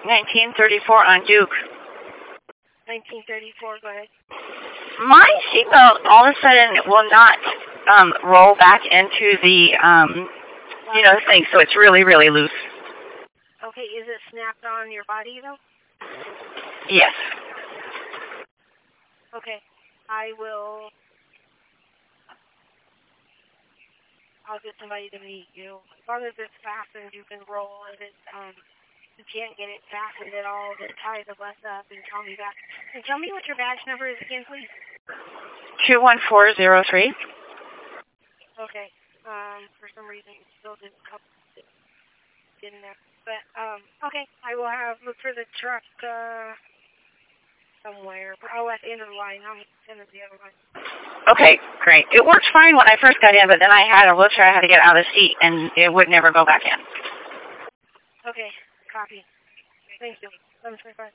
1934 on Duke. 1934, go ahead. My seatbelt all of a sudden will not roll back into the, thing, so it's really, really loose. Okay, is it snapped on your body, though? Yes. Okay, I'll get somebody to meet you. As long as it's fastened, you can roll. If it's, you can't get it fastened at all, then tie the bus up and call me back. And tell me what your badge number is again, please. 21403. Okay. For some reason, it still didn't come in there. But, okay, I will look for the truck, somewhere. Oh, at the end of the line. I'll send it the other line. Okay, great. It worked fine when I first got in, but then I had a wheelchair I had to get out of the seat, and it would never go back in. Okay, copy. Thank you. 725.